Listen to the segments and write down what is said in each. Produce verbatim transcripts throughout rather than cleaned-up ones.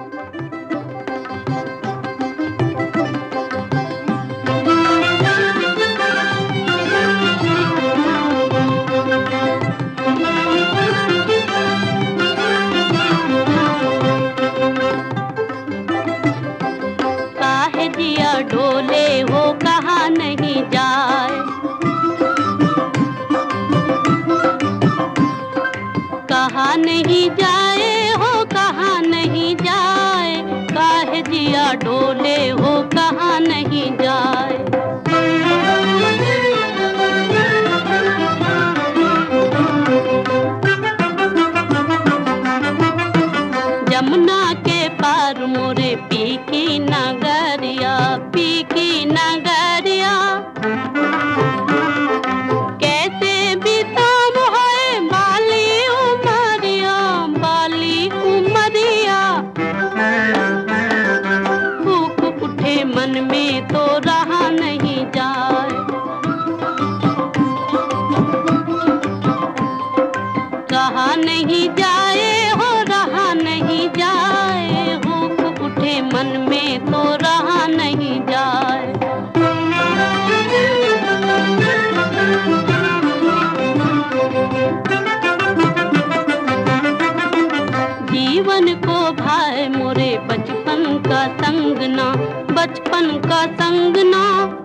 काहे जिया डोले हो कहाँ नहीं जाए, कहाँ नहीं जाए हो कहाँ नहीं जाए, काहे जिया डोले हो कहाँ नहीं जाए। जमुना के पार मोरे पी की नगरिया, पी की नगरिया, कैसे बिताम है बाली उमरिया, बाली उमरिया। भूख उठे मन में तो रहा नहीं जाए, कहा नहीं जाए हो रहा नहीं जाए, भूख उठे मन में तो रहा नहीं जाए। जीवन को भाए मोरे बचपन का संगना, बचपन का संगना।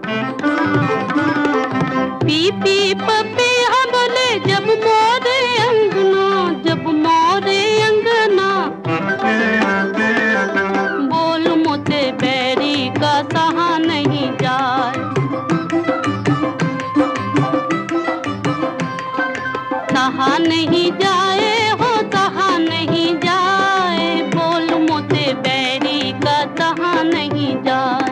पी पी पपी हम बोले जब मोरे अंगना, जब मोरे अंगना। बोल मोते बैरी का सहा नहीं जाए, सहा नहीं जाए हो सहा नहीं जाए, बोल मोते बैरी का सहा नहीं जाए।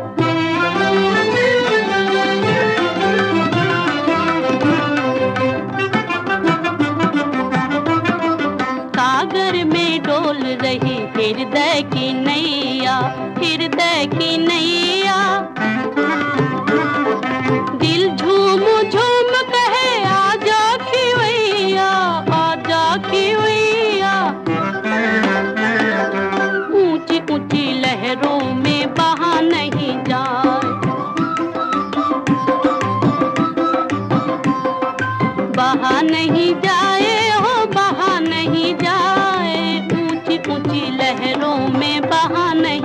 सागर में डोल रही हृदय की नैया, हृदय की नैया। दिल झूम झूम कहे आजा खिवैया, आजा खिवैया। ऊंची ऊंची लहरों में बहा नहीं जाए, बहा नहीं जाए हो बहा नहीं जाए, ऊंची ऊंची लहरों में बहा नहीं